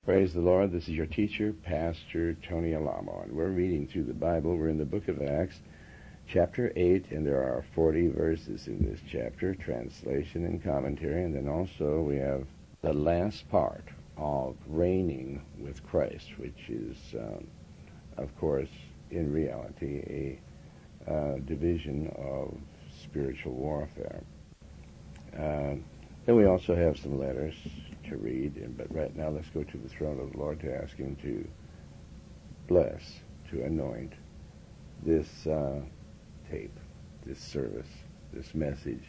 Praise the Lord. This is your teacher, Pastor Tony Alamo, and we're reading through the Bible. We're in the book of Acts, chapter 8, and there are 40 verses in this chapter, translation and commentary, and then also we have the last part of reigning with Christ, which is, of course, in reality, a division of spiritual warfare. Then we also have some letters to read, but right now let's go to the throne of the Lord to ask Him to bless, to anoint this tape, this service, this message.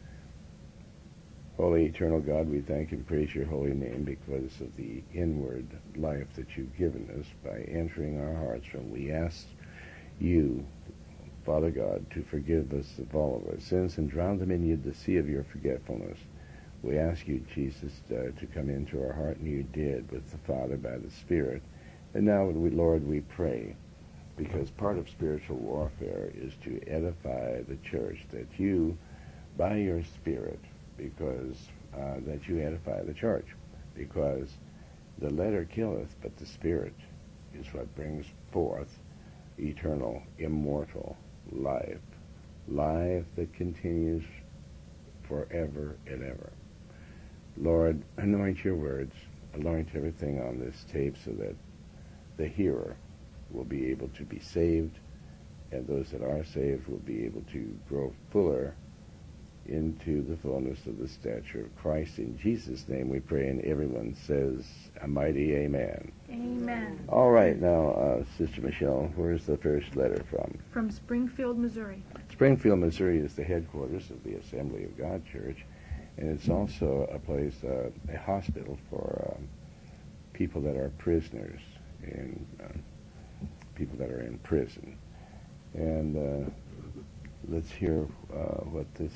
Holy Eternal God, we thank and praise your holy name because of the inward life that you've given us by entering our hearts. And we ask you, Father God, to forgive us of all of our sins and drown them in the sea of your forgetfulness. We ask you, Jesus, to come into our heart, and you did with the Father by the Spirit. And now, Lord, we pray, because part of spiritual warfare is to edify the church, that you, by your Spirit, that you edify the church, because the letter killeth, but the Spirit is what brings forth eternal, immortal life, life that continues forever and ever. Lord, anoint your words, anoint everything on this tape so that the hearer will be able to be saved, and those that are saved will be able to grow fuller into the fullness of the stature of Christ. In Jesus' name we pray, and everyone says a mighty amen. Amen. All right, now, Sister Michelle, where's the first letter from? From Springfield, Missouri. Springfield, Missouri is the headquarters of the Assembly of God Church, and it's also a place, a hospital for people that are prisoners and people that are in prison. And let's hear what this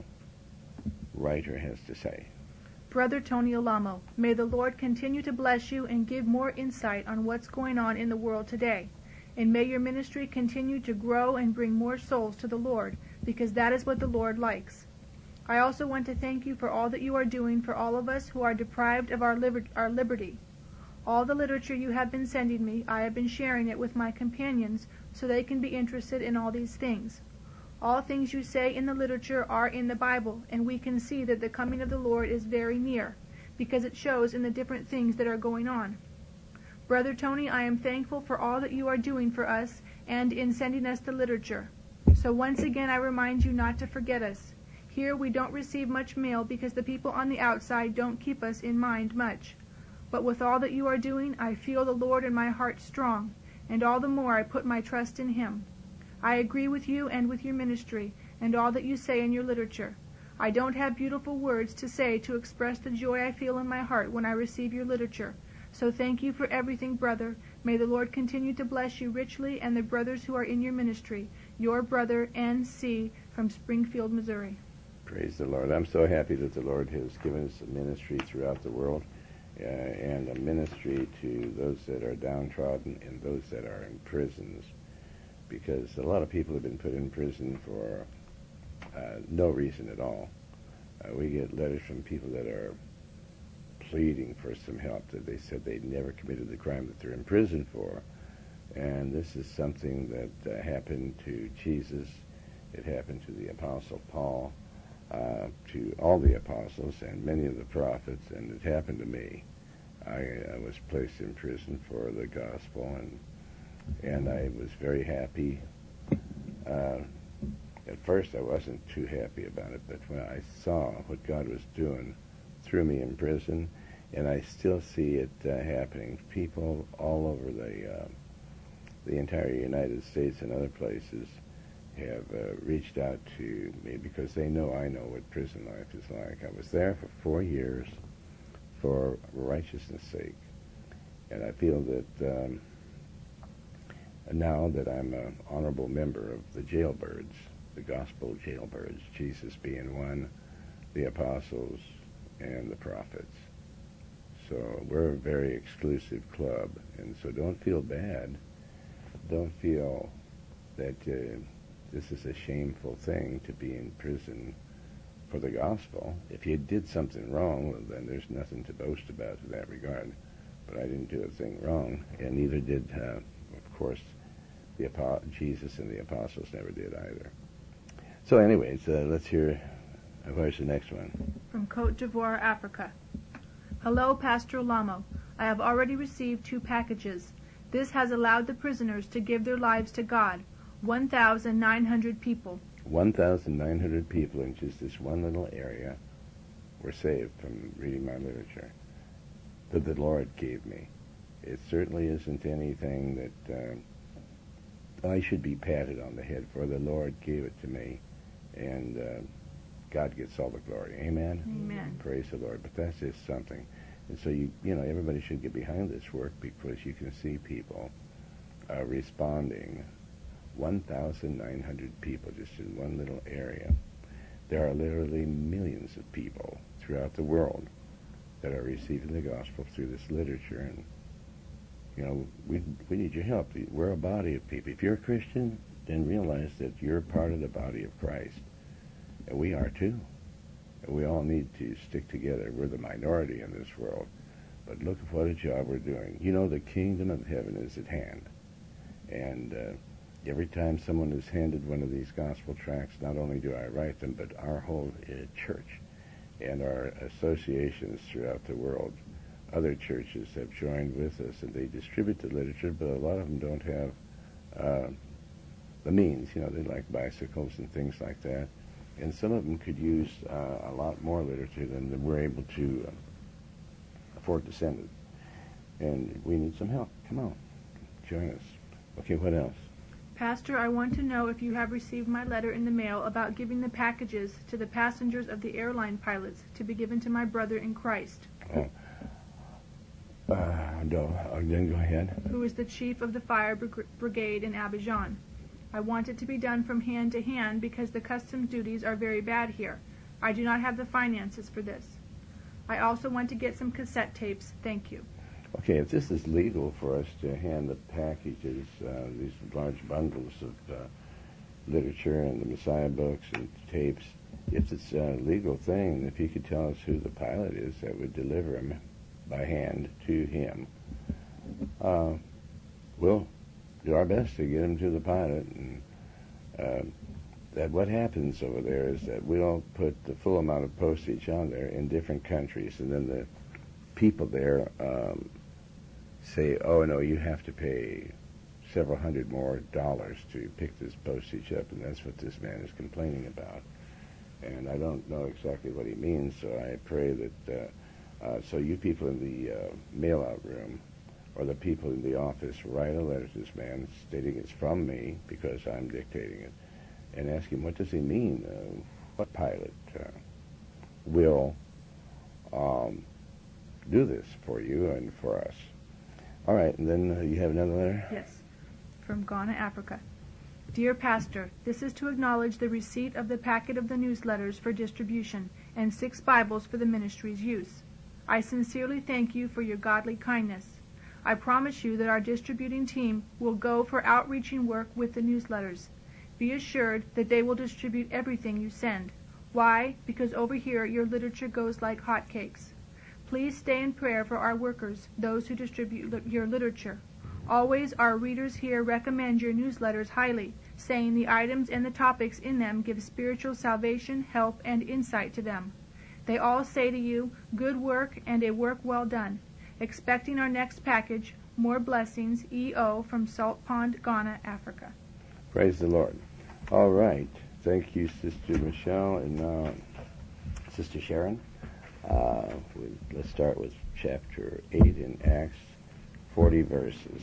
writer has to say. Brother Tony Alamo, may the Lord continue to bless you and give more insight on what's going on in the world today. And may your ministry continue to grow and bring more souls to the Lord, because that is what the Lord likes. I also want to thank you for all that you are doing for all of us who are deprived of our liberty. All the literature you have been sending me, I have been sharing it with my companions so they can be interested in all these things. All things you say in the literature are in the Bible, and we can see that the coming of the Lord is very near, because it shows in the different things that are going on. Brother Tony, I am thankful for all that you are doing for us and in sending us the literature. So once again I remind you not to forget us. Here we don't receive much mail because the people on the outside don't keep us in mind much. But with all that you are doing, I feel the Lord in my heart strong, and all the more I put my trust in Him. I agree with you and with your ministry, and all that you say in your literature. I don't have beautiful words to say to express the joy I feel in my heart when I receive your literature. So thank you for everything, brother. May the Lord continue to bless you richly and the brothers who are in your ministry. Your brother, N.C., from Springfield, Missouri. Praise the Lord. I'm so happy that the Lord has given us a ministry throughout the world, and a ministry to those that are downtrodden and those that are in prisons, because a lot of people have been put in prison for no reason at all. We get letters from people that are pleading for some help, that they said they never committed the crime that they're in prison for. And this is something that happened to Jesus. It happened to the Apostle Paul, to all the apostles and many of the prophets, and it happened to me. I was placed in prison for the gospel, and I was very happy. At first I wasn't too happy about it, but when I saw what God was doing through me in prison, and I still see it happening, people all over the entire United States and other places have reached out to me because they know I know what prison life is like. I was there for 4 years for righteousness' sake, and I feel that now that I'm an honorable member of the jailbirds, the gospel jailbirds, Jesus being one, the apostles, and the prophets. So we're a very exclusive club, and so don't feel bad. Don't feel that this is a shameful thing to be in prison for the gospel. If you did something wrong, well, then there's nothing to boast about in that regard. but I didn't do a thing wrong, and neither did, of course, Jesus and the apostles never did either. So anyways, let's hear, where's the next one? From Cote d'Ivoire, Africa. Hello, Pastor Lamo. I have already received 2 packages. This has allowed the prisoners to give their lives to God. 1,900 people. 1,900 people in just this one little area were saved from reading my literature that the Lord gave me. It certainly isn't anything that I should be patted on the head for. The Lord gave it to me, and God gets all the glory. Amen? Amen. Praise the Lord. But that's just something. And so, everybody should get behind this work because you can see people responding. 1,900 people just in one little area. There are literally millions of people throughout the world that are receiving the gospel through this literature, and we need your help. We're a body of people. If you're a Christian, then realize that you're part of the body of Christ, and we are too. And we all need to stick together. We're the minority in this world, but look at what a job we're doing. The kingdom of heaven is at hand, and every time someone is handed one of these gospel tracts, not only do I write them, but our whole church and our associations throughout the world, other churches have joined with us, and they distribute the literature, but a lot of them don't have the means. They like bicycles and things like that, and some of them could use a lot more literature than we're able to afford to send it. And we need some help. Come on, join us. Okay, what else? Pastor, I want to know if you have received my letter in the mail about giving the packages to the passengers of the airline pilots to be given to my brother in Christ. No. Then go ahead. Who is the chief of the fire brigade in Abidjan. I want it to be done from hand to hand because the customs duties are very bad here. I do not have the finances for this. I also want to get some cassette tapes. Thank you. Okay, if this is legal for us to hand the packages, these large bundles of literature and the Messiah books and tapes, if it's a legal thing, if you could tell us who the pilot is that would deliver them by hand to him, we'll do our best to get them to the pilot. And that what happens over there is that we'll put the full amount of postage on there in different countries, and then the people there say, oh, no, you have to pay several hundred more dollars to pick this postage up, and that's what this man is complaining about. And I don't know exactly what he means, so I pray that, so you people in the mail-out room or the people in the office write a letter to this man stating it's from me because I'm dictating it, and ask him, what does he mean? What pilot will do this for you and for us? All right, and then you have another letter? Yes, from Ghana, Africa. Dear Pastor, this is to acknowledge the receipt of the packet of the newsletters for distribution and 6 Bibles for the ministry's use. I sincerely thank you for your godly kindness. I promise you that our distributing team will go for outreaching work with the newsletters. Be assured that they will distribute everything you send. Why? Because over here your literature goes like hotcakes. Please stay in prayer for our workers, those who distribute your literature. Always our readers here recommend your newsletters highly, saying the items and the topics in them give spiritual salvation, help, and insight to them. They all say to you, good work and a work well done. Expecting our next package, more blessings, E.O. from Salt Pond, Ghana, Africa. Praise the Lord. All right. Thank you, Sister Michelle. And now, Sister Sharon. Let's start with chapter 8 in Acts, 40 verses.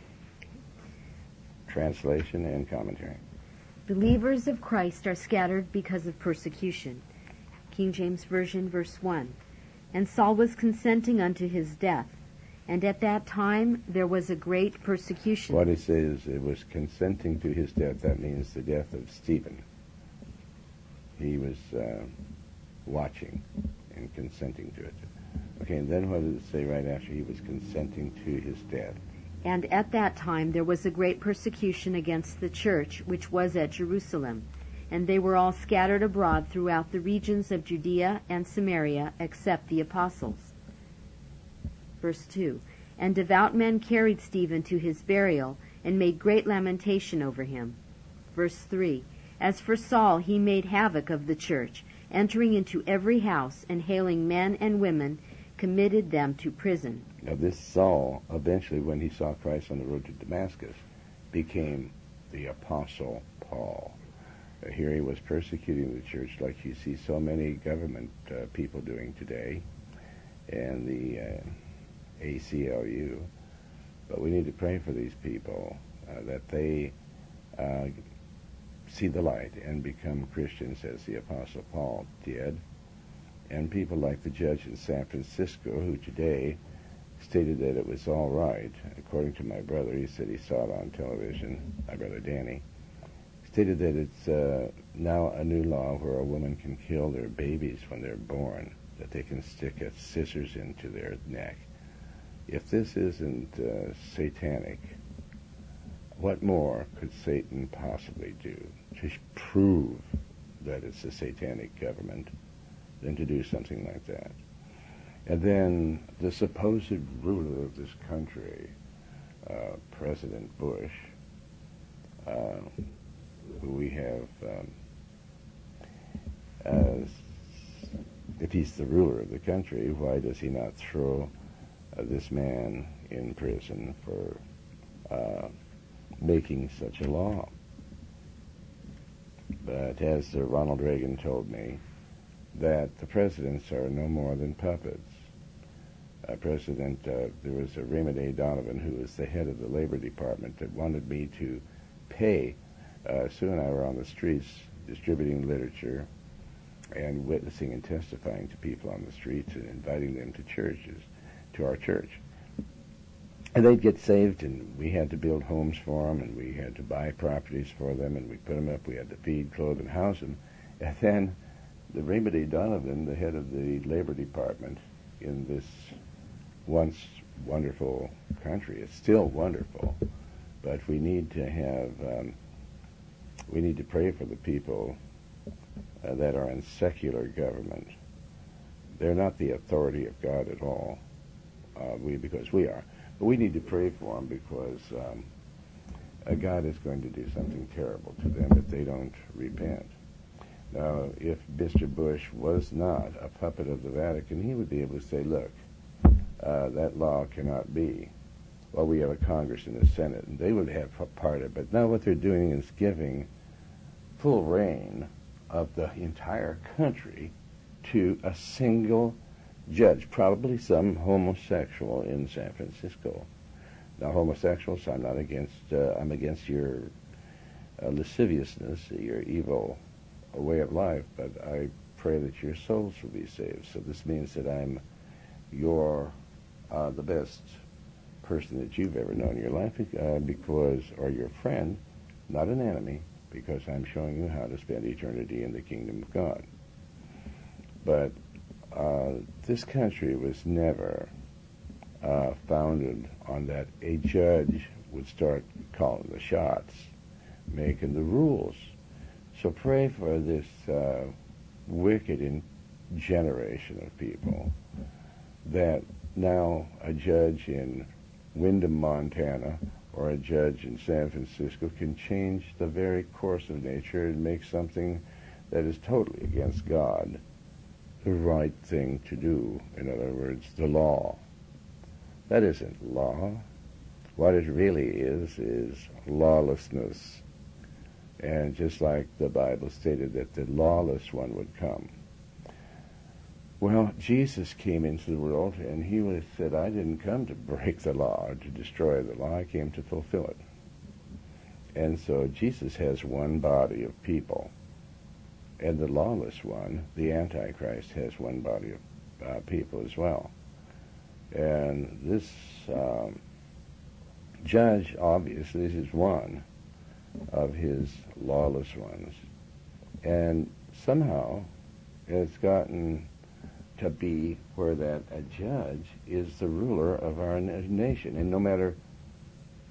Translation and commentary. Believers of Christ are scattered because of persecution. King James Version, verse 1. And Saul was consenting unto his death, and at that time there was a great persecution. What it says, it was consenting to his death. That means the death of Stephen. He was watching and consenting to it. Okay, and then what does it say right after he was consenting to his death? And at that time there was a great persecution against the church, which was at Jerusalem. And they were all scattered abroad throughout the regions of Judea and Samaria, except the apostles. Verse 2. And devout men carried Stephen to his burial, and made great lamentation over him. Verse 3, As for Saul, he made havoc of the church, entering into every house, and hailing men and women, committed them to prison. Now this Saul, eventually when he saw Christ on the road to Damascus, became the Apostle Paul. Here he was persecuting the church like you see so many government people doing today, and the ACLU. But we need to pray for these people that they see the light and become Christians as the Apostle Paul did. And people like the judge in San Francisco, who today stated that it was all right, according to my brother, he said he saw it on television, my brother Danny, stated that it's now a new law where a woman can kill their babies when they're born, that they can stick a scissors into their neck. If this isn't satanic, what more could Satan possibly do to prove that it's a satanic government than to do something like that? And then the supposed ruler of this country, President Bush, who we have, if he's the ruler of the country, why does he not throw this man in prison for making such a law? But as Ronald Reagan told me, that the presidents are no more than puppets. There was a Raymond A. Donovan, who was the head of the Labor Department, that wanted me to pay. Sue and I were on the streets distributing literature and witnessing and testifying to people on the streets and inviting them to churches, to our church. And they'd get saved, and we had to build homes for them, and we had to buy properties for them, and we put them up. We had to feed, clothe, and house them. And then the Raymond A. Donovan, the head of the Labor Department in this once wonderful country, it's still wonderful, but we need to have, we need to pray for the people that are in secular government. They're not the authority of God at all, because we are. But we need to pray for them because God is going to do something terrible to them if they don't repent. Now, if Mr. Bush was not a puppet of the Vatican, he would be able to say, look, that law cannot be. Well, we have a Congress and a Senate, and they would have part of it. But now what they're doing is giving full reign of the entire country to a single judge, probably some homosexual in San Francisco. Now, homosexuals, I'm not against, I'm against your lasciviousness, your evil way of life, but I pray that your souls will be saved. So this means that I'm the best person that you've ever known in your life, or your friend, not an enemy, because I'm showing you how to spend eternity in the kingdom of God. But this country was never founded on that a judge would start calling the shots, making the rules. So pray for this wicked generation of people that now a judge in Windham, Montana, or a judge in San Francisco can change the very course of nature and make something that is totally against God the right thing to do. In other words, the law. That isn't law. What it really is lawlessness. And just like the Bible stated that the lawless one would come. Well, Jesus came into the world, and he said, I didn't come to break the law or to destroy the law. I came to fulfill it. And so Jesus has one body of people. And the lawless one, the Antichrist, has one body of people as well. And this judge, obviously, is one of his lawless ones. And somehow it's gotten to be where that a judge is the ruler of our nation. And no matter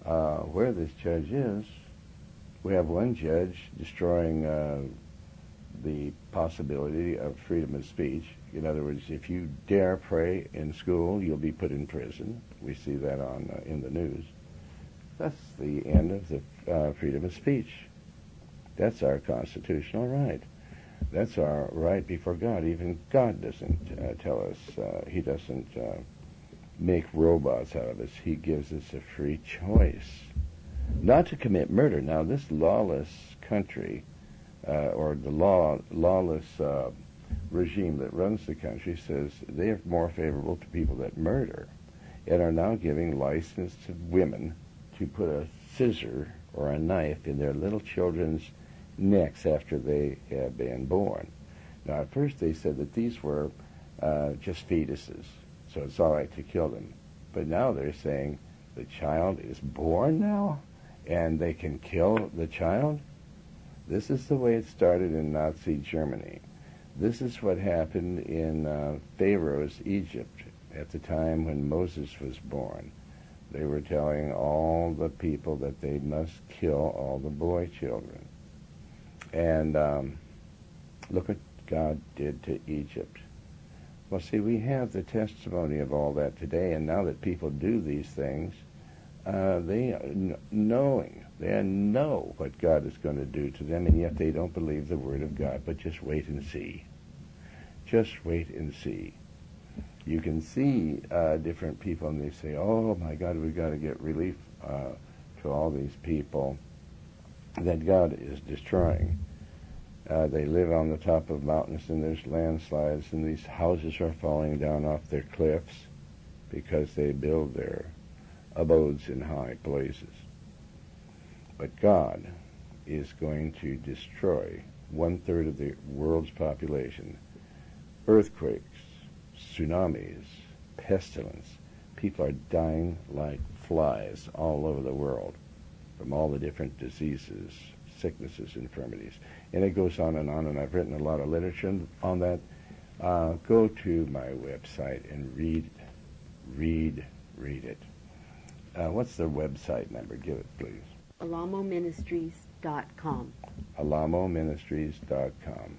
where this judge is, we have one judge destroying the possibility of freedom of speech. In other words, if you dare pray in school, you'll be put in prison. We see that on in the news. That's the end of the freedom of speech. That's our constitutional right. That's our right before God. Even God doesn't tell us, he doesn't make robots out of us. He gives us a free choice not to commit murder. Now, this lawless country, or the lawless regime that runs the country, says they are more favorable to people that murder, and are now giving license to women to put a scissor or a knife in their little children's necks after they have been born. Now, at first they said that these were just fetuses, so it's all right to kill them. But now they're saying the child is born now, and they can kill the child? This is the way it started in Nazi Germany. This is what happened in Pharaoh's Egypt at the time when Moses was born. They were telling all the people that they must kill all the boy children. And look what God did to Egypt. Well, see, we have the testimony of all that today, and now that people do these things, they know what God is going to do to them, and yet they don't believe the Word of God. But just wait and see. Just wait and see. You can see different people, and they say, oh, my God, we've got to get relief to all these people that God is destroying. They live on the top of mountains, and there's landslides, and these houses are falling down off their cliffs because they build their abodes in high places. But God is going to destroy 1/3 of the world's population. Earthquakes, tsunamis, pestilence. People are dying like flies all over the world from all the different diseases, sicknesses, infirmities. And it goes on, and I've written a lot of literature on that. Go to my website and read it. What's the website number? Give it, please. alamoministries.com. alamoministries.com.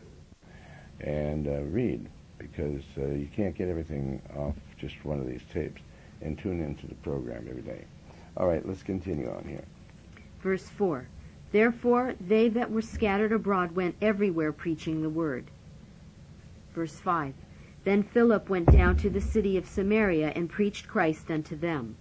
And read, because you can't get everything off just one of these tapes. And tune into the program every day. All right, let's continue on here. Verse 4. Therefore they that were scattered abroad went everywhere preaching the word. Verse 5. Then Philip went down to the city of Samaria and preached Christ unto them.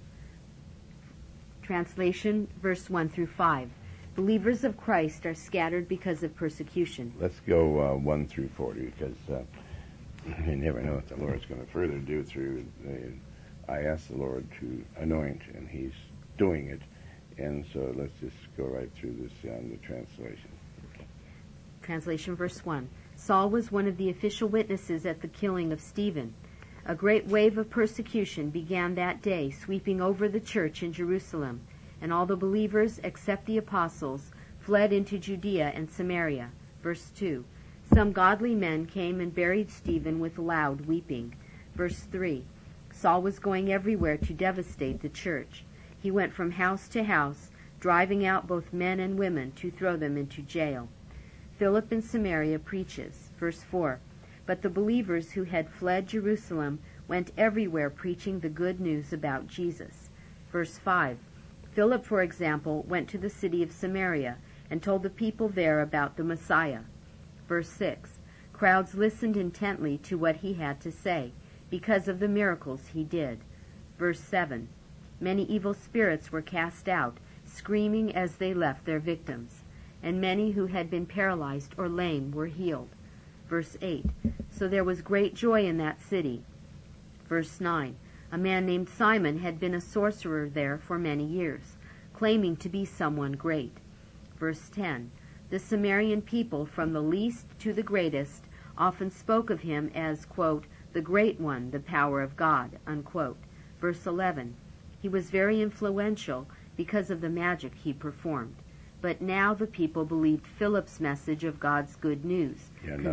Translation, verse 1 through 5. Believers of Christ are scattered because of persecution. Let's go 1 through 40, because you never know what the Lord's going to further do through I asked the Lord to anoint, and he's doing it. And so let's just go right through this the translation. Translation, verse 1. Saul was one of the official witnesses at the killing of Stephen. A great wave of persecution began that day, sweeping over the church in Jerusalem, and all the believers, except the apostles, fled into Judea and Samaria. Verse 2. Some godly men came and buried Stephen with loud weeping. Verse 3. Saul was going everywhere to devastate the church. He went from house to house, driving out both men and women to throw them into jail. Philip in Samaria preaches. Verse 4. But the believers who had fled Jerusalem went everywhere preaching the good news about Jesus. Verse 5. Philip, for example, went to the city of Samaria and told the people there about the Messiah. Verse 6. Crowds listened intently to what he had to say, because of the miracles he did. Verse 7. Many evil spirits were cast out, screaming as they left their victims, and many who had been paralyzed or lame were healed. Verse 8. So there was great joy in that city. Verse 9. A man named Simon had been a sorcerer there for many years, claiming to be someone great. Verse 10. The Samaritan people, from the least to the greatest, often spoke of him as, quote, the Great One, the power of God, unquote. Verse 11. He was very influential because of the magic he performed. But now the people believed Philip's message of God's good news.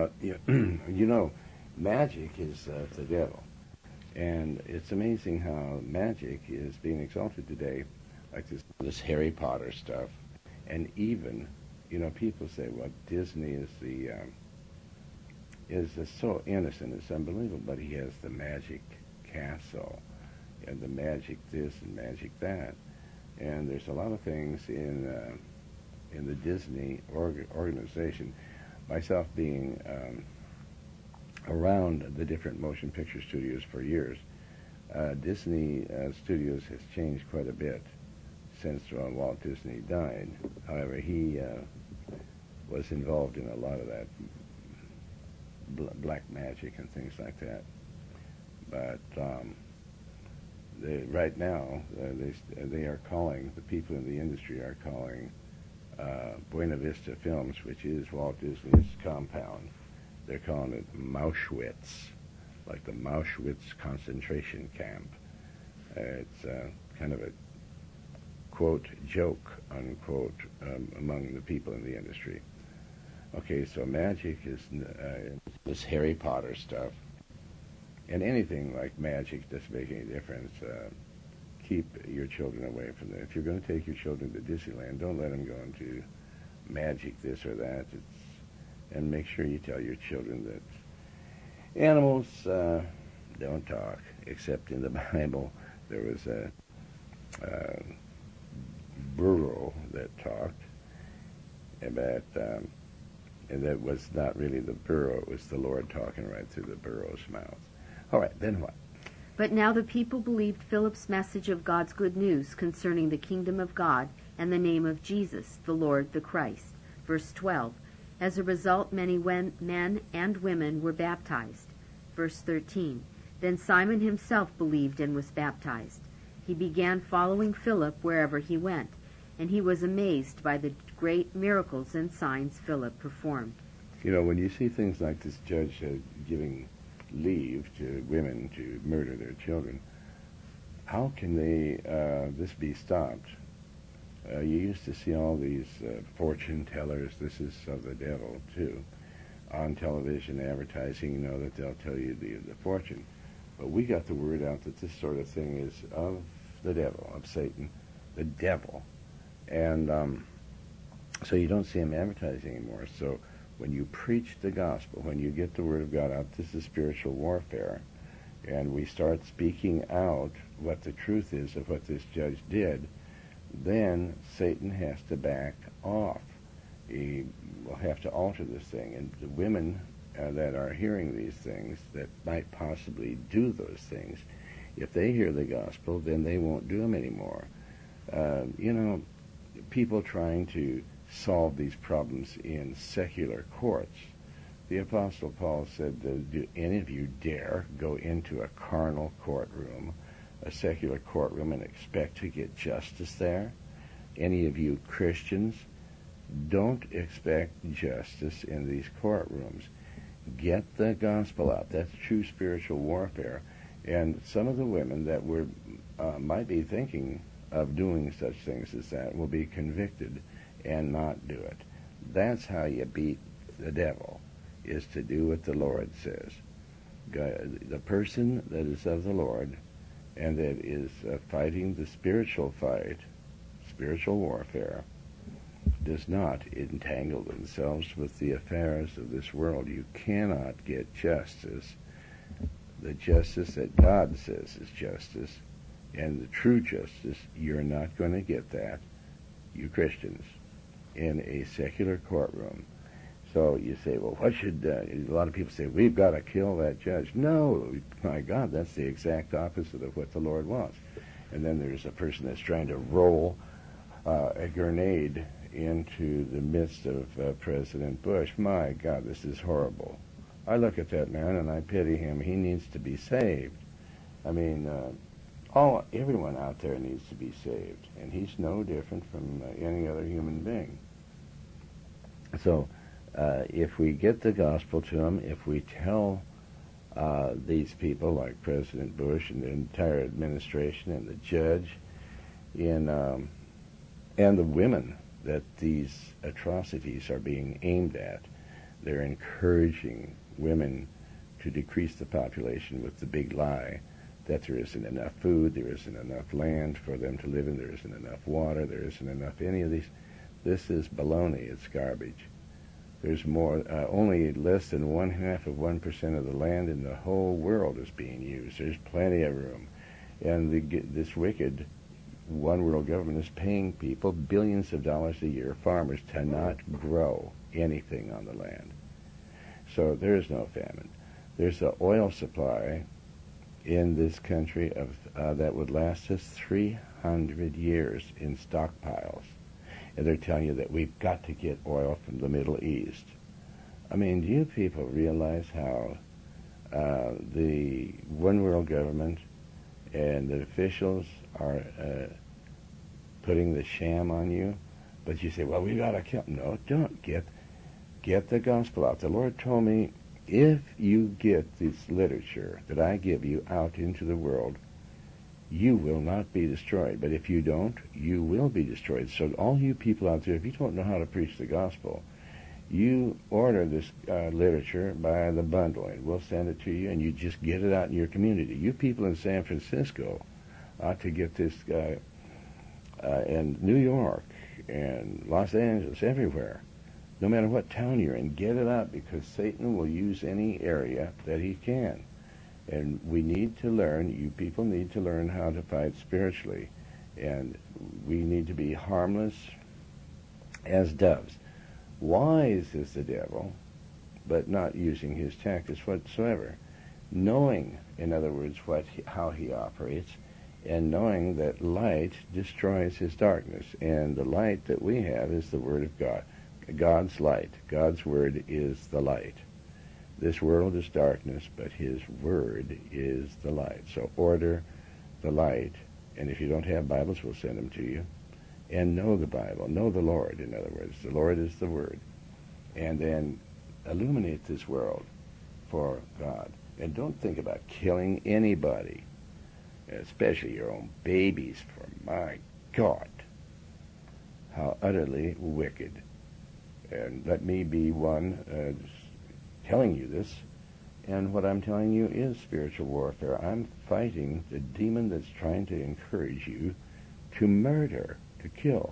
Magic is the devil. And it's amazing how magic is being exalted today, like this Harry Potter stuff. And even, people say, well, Disney is the is so innocent. It's unbelievable, but he has the magic castle and the magic this and magic that. And there's a lot of things in the Disney organization. Myself being around the different motion picture studios for years, Disney Studios has changed quite a bit since Walt Disney died. However, he was involved in a lot of that black magic and things like that. But right now, they are calling, the people in the industry are calling Buena Vista Films, which is Walt Disney's compound, they're calling it Mauschwitz, like the Mauschwitz concentration camp. It's kind of a quote joke, unquote, among the people in the industry. Okay, so magic is this Harry Potter stuff, and anything like magic doesn't make any difference. Keep your children away from that. If you're going to take your children to Disneyland, don't let them go into magic this or that. And make sure you tell your children that animals don't talk, except in the Bible. There was a burro that talked, and that was not really the burro, it was the Lord talking right through the burro's mouth. All right, then what? But now the people believed Philip's message of God's good news concerning the kingdom of God and the name of Jesus, the Lord, the Christ. Verse 12. As a result, many men and women were baptized. Verse 13. Then Simon himself believed and was baptized. He began following Philip wherever he went, and he was amazed by the great miracles and signs Philip performed. You know, when you see things like this judge giving leave to women to murder their children, how can this be stopped? You used to see all these fortune tellers, this is of the devil too, on television advertising, you know, that they'll tell you the fortune. But we got the word out that this sort of thing is of the devil, of Satan, the devil. And so you don't see them advertising anymore. So when you preach the gospel, when you get the word of God out, this is spiritual warfare, and we start speaking out what the truth is of what this judge did, then Satan has to back off. He will have to alter this thing. And the women that are hearing these things, that might possibly do those things, if they hear the gospel, then they won't do them anymore. You know, people trying to solve these problems in secular courts. The Apostle Paul said, do any of you dare go into a carnal courtroom, a secular courtroom, and expect to get justice there? Any of you Christians, don't expect justice in these courtrooms. Get the gospel out. That's true spiritual warfare. And some of the women that might be thinking of doing such things as that will be convicted and not do it. That's how you beat the devil, is to do what the Lord says. The person that is of the Lord and that is fighting the spiritual fight, spiritual warfare, does not entangle themselves with the affairs of this world. You cannot get justice, the justice that God says is justice, and the true justice. You're not going to get that, you Christians, in a secular courtroom. So you say, well, what should, a lot of people say, we've got to kill that judge. No, my God, that's the exact opposite of what the Lord wants. And then there's a person that's trying to roll a grenade into the midst of President Bush. My God, this is horrible. I look at that man and I pity him. He needs to be saved. I mean, everyone out there needs to be saved, and he's no different from any other human being. So if we get the gospel to them, if we tell these people like President Bush and the entire administration and the judge and the women that these atrocities are being aimed at, they're encouraging women to decrease the population with the big lie that there isn't enough food, there isn't enough land for them to live in, there isn't enough water, there isn't enough any of these. This is baloney, it's garbage. There's more, only less than 0.5% of the land in the whole world is being used. There's plenty of room. And this wicked one world government is paying people billions of dollars a year, farmers, to not grow anything on the land. So there is no famine. There's an oil supply in this country that would last us 300 years in stockpiles. And they're telling you that we've got to get oil from the Middle East. I mean, do you people realize how the one world government and the officials are putting the sham on you? But you say, well, we got to kill. No, don't. Get the gospel out. The Lord told me, if you get this literature that I give you out into the world, you will not be destroyed. But if you don't, you will be destroyed. So all you people out there, if you don't know how to preach the gospel, you order this literature by the bundle, and we'll send it to you, and you just get it out in your community. You people in San Francisco ought to get this, and New York, and Los Angeles, everywhere. No matter what town you're in, get it out, because Satan will use any area that he can. And we need to learn, you people need to learn how to fight spiritually. And we need to be harmless as doves. Wise is the devil, but not using his tactics whatsoever. Knowing, in other words, how he operates, and knowing that light destroys his darkness. And the light that we have is the Word of God. God's light. God's Word is the light. This world is darkness, but His Word is the light. So order the light, and if you don't have Bibles, we'll send them to you. And know the Bible. Know the Lord, in other words. The Lord is the Word. And then illuminate this world for God. And don't think about killing anybody, especially your own babies, for my God, how utterly wicked. And let me be one telling you this, and what I'm telling you is spiritual warfare. I'm fighting the demon that's trying to encourage you to murder, to kill.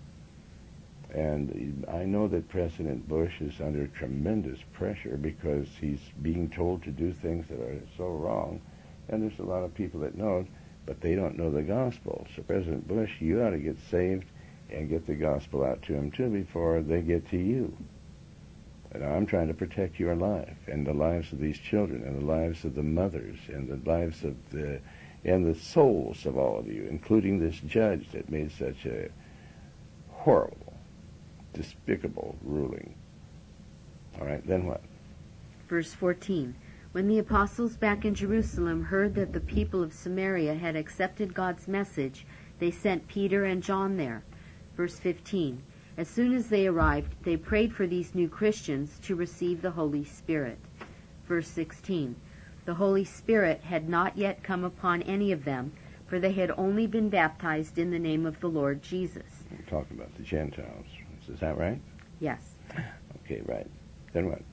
And I know that President Bush is under tremendous pressure because he's being told to do things that are so wrong, and there's a lot of people that know it, but they don't know the gospel. So President Bush, you ought to get saved and get the gospel out to them too before they get to you. And I'm trying to protect your life and the lives of these children and the lives of the mothers and the lives of the souls of all of you, including this judge that made such a horrible, despicable ruling. All right, then what? Verse 14. When the apostles back in Jerusalem heard that the people of Samaria had accepted God's message, they sent Peter and John there. Verse 15. As soon as they arrived, they prayed for these new Christians to receive the Holy Spirit. Verse 16. The Holy Spirit had not yet come upon any of them, for they had only been baptized in the name of the Lord Jesus. We're talking about the Gentiles. Is that right? Yes. Okay, right. Then what?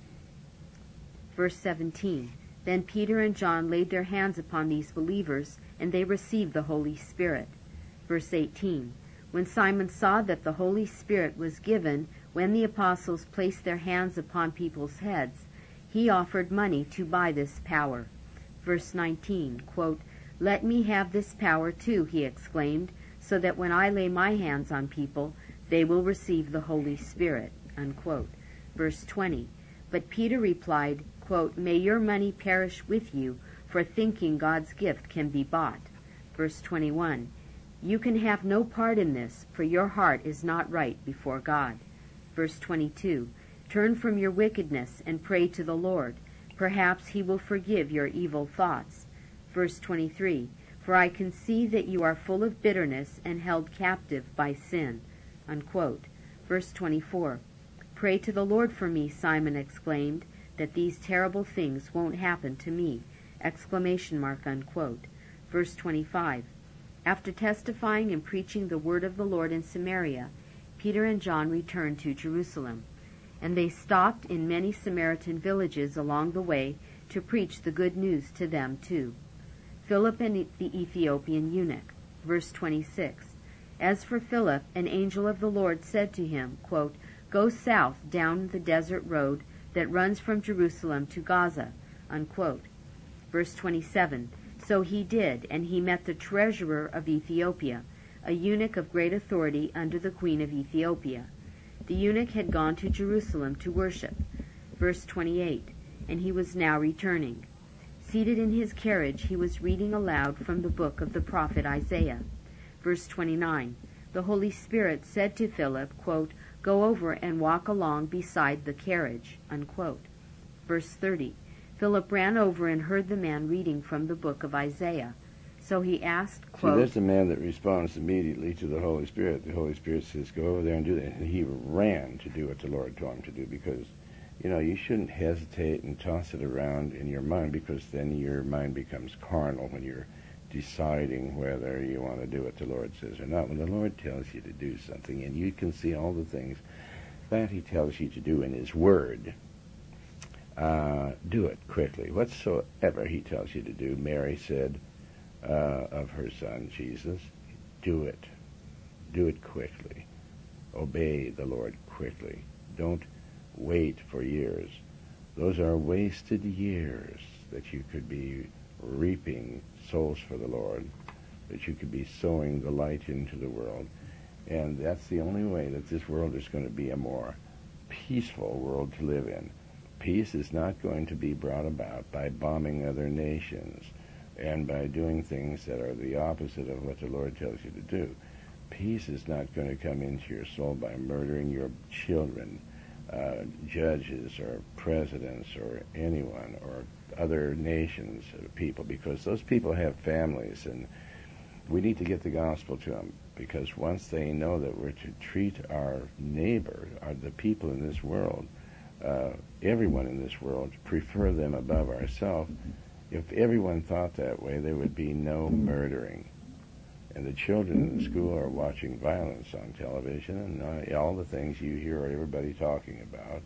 Verse 17. Then Peter and John laid their hands upon these believers, and they received the Holy Spirit. Verse 18. When Simon saw that the Holy Spirit was given when the apostles placed their hands upon people's heads, he offered money to buy this power. Verse 19, quote, "Let me have this power too," he exclaimed, "so that when I lay my hands on people, they will receive the Holy Spirit." Unquote. Verse 20, but Peter replied, quote, "May your money perish with you for thinking God's gift can be bought." Verse 21, "You can have no part in this, for your heart is not right before God." Verse 22, "Turn from your wickedness and pray to the Lord. Perhaps he will forgive your evil thoughts." Verse 23, "For I can see that you are full of bitterness and held captive by sin." Unquote. Verse 24, "Pray to the Lord for me," Simon exclaimed, "that these terrible things won't happen to me." Unquote. Verse 25, after testifying and preaching the word of the Lord in Samaria, Peter and John returned to Jerusalem. And they stopped in many Samaritan villages along the way to preach the good news to them too. Philip and the Ethiopian eunuch. Verse 26. As for Philip, an angel of the Lord said to him, quote, Go south down the desert road that runs from Jerusalem to Gaza, unquote. Verse 27, so he did, and he met the treasurer of Ethiopia, a eunuch of great authority under the queen of Ethiopia. The eunuch had gone to Jerusalem to worship. Verse 28, and he was now returning. Seated in his carriage, he was reading aloud from the book of the prophet Isaiah. Verse 29, the Holy Spirit said to Philip, quote, go over and walk along beside the carriage, unquote. Verse 30, Philip ran over and heard the man reading from the book of Isaiah. So he asked, quote... See, there's a man that responds immediately to the Holy Spirit. The Holy Spirit says, go over there and do that. And he ran to do what the Lord told him to do because, you shouldn't hesitate and toss it around in your mind because then your mind becomes carnal when you're deciding whether you want to do what the Lord says or not. When the Lord tells you to do something and you can see all the things that he tells you to do in his word, do it quickly. Whatsoever he tells you to do, Mary said of her son Jesus, do it. Do it quickly. Obey the Lord quickly. Don't wait for years. Those are wasted years that you could be reaping souls for the Lord, that you could be sowing the light into the world. And that's the only way that this world is going to be a more peaceful world to live in. Peace is not going to be brought about by bombing other nations and by doing things that are the opposite of what the Lord tells you to do. Peace is not going to come into your soul by murdering your children, judges or presidents or anyone or other nations of people, because those people have families, and we need to get the gospel to them, because once they know that we're to treat our neighbor, the people in this world, everyone in this world, prefer them above ourselves. If everyone thought that way, there would be no murdering. And the children in the school are watching violence on television and all the things you hear everybody talking about.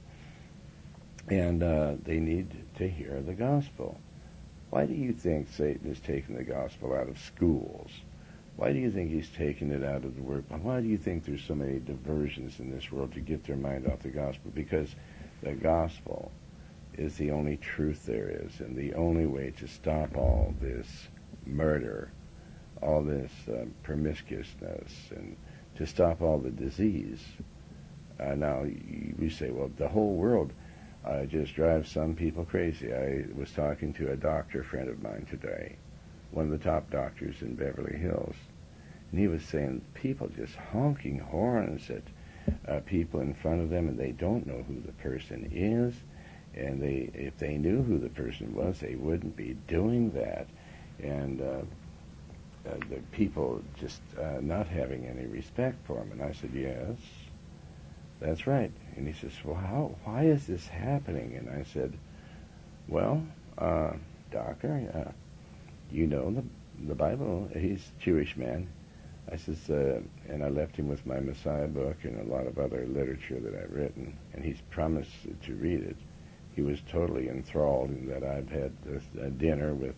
And they need to hear the gospel. Why do you think Satan is taking the gospel out of schools? Why do you think he's taking it out of the work? Why do you think there's so many diversions in this world to get their mind off the gospel? Because the gospel is the only truth there is, and the only way to stop all this murder, all this promiscuousness, and to stop all the disease. Now, you say, well, the whole world just drives some people crazy. I was talking to a doctor friend of mine today, one of the top doctors in Beverly Hills, and he was saying people just honking horns at people in front of them, and they don't know who the person is, and if they knew who the person was, they wouldn't be doing that, and the people just not having any respect for him. And I said, yes, that's right. And he says, well, why is this happening? And I said, well, doctor, you know the Bible. He's a Jewish man. I says, and I left him with my Messiah book and a lot of other literature that I've written, and he's promised to read it. He was totally enthralled in that I've had a dinner with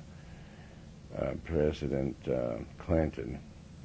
President Clinton